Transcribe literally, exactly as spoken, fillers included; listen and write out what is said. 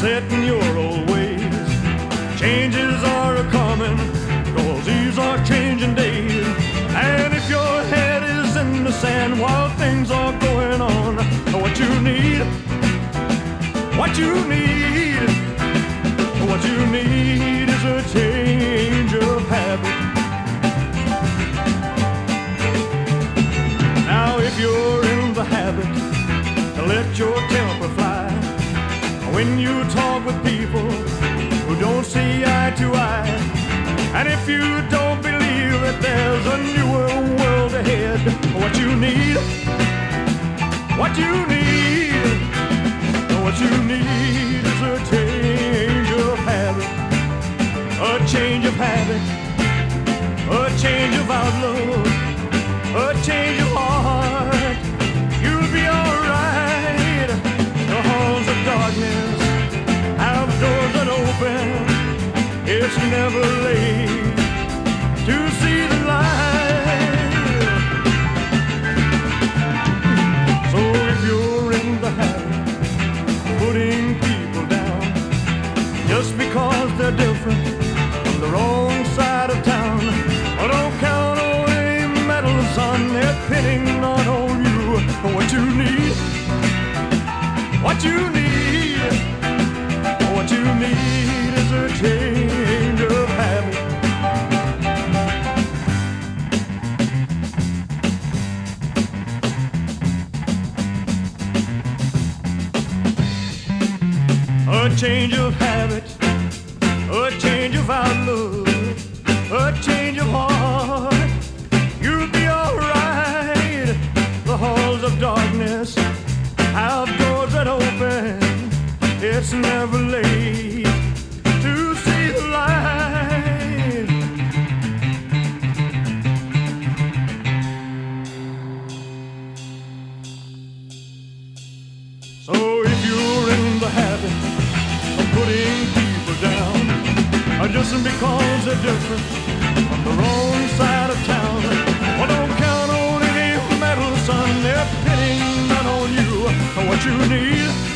set in your old ways. Changes are a-coming, 'cause these are changing days. And if your head is in the sand while things are going on, what you need, what you need, what you need is a change of habit. Now if you're in the habit to let your temper fly, when you talk with people who don't see eye to eye, and if you don't believe that there's a newer world ahead, what you need, what you need, what you need is a change of habit, a change of habit, a change of outlook, a change of heart. You'll be alright. The halls of darkness have doors that open. It's never late to see the light. So if you're in the habit of putting people down just because they're different from the wrong side of town, well, don't count on any medal, son. They're pinning not on you. What you need, what you need, what you need is a change of habit. A change of habit, a change of outlook, a change of heart. You'll be alright. The halls of darkness have doors that open. It's never late to see the light. So if you're in the habit of putting people down, or just because they're different from the wrong side of town, well, don't count on any medal, son. They're pinning not on you. What you need,